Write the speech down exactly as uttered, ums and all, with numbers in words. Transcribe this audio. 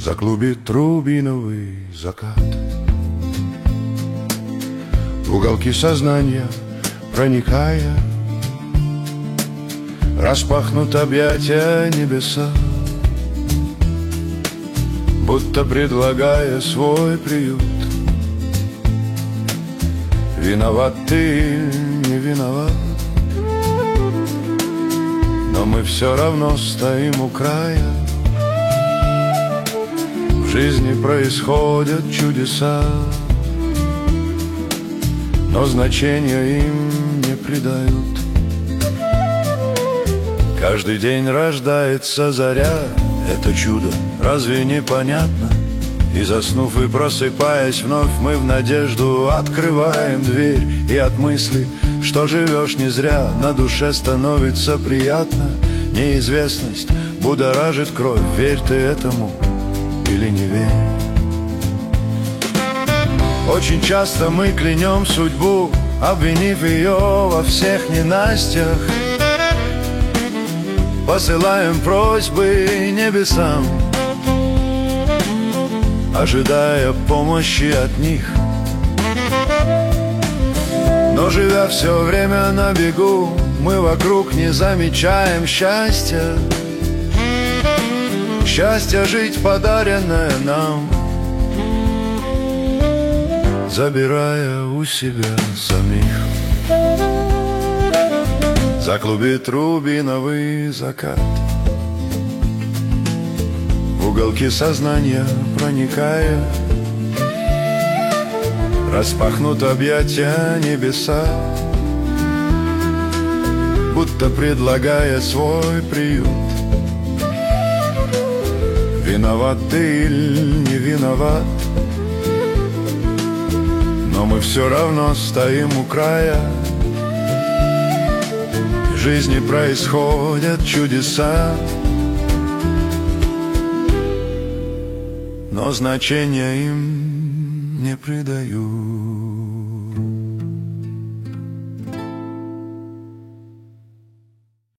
Заклубит рубиновый закат. В уголки сознания проникая, распахнут объятия небеса, будто предлагая свой приют. Виноват ты или не виноват, но мы все равно стоим у края. В жизни происходят чудеса, но значения им не придают. Каждый день рождается заря, это чудо, разве не понятно? И заснув и просыпаясь вновь, мы в надежду открываем дверь. И от мысли, что живешь не зря, на душе становится приятно. Неизвестность будоражит кровь, верь ты этому или не верь. Очень часто мы клянем судьбу, обвинив ее во всех ненастьях. Посылаем просьбы небесам, ожидая помощи от них. Но живя все время на бегу, мы вокруг не замечаем счастья. Счастье жить, подаренное нам, забирая у себя самих. Заклубит рубиновый закат, в уголки сознания проникая, распахнут объятия небеса, будто предлагая свой приют. Виноват ты или не виноват, но мы все равно стоим у края. В жизни происходят чудеса, но значения им не придают.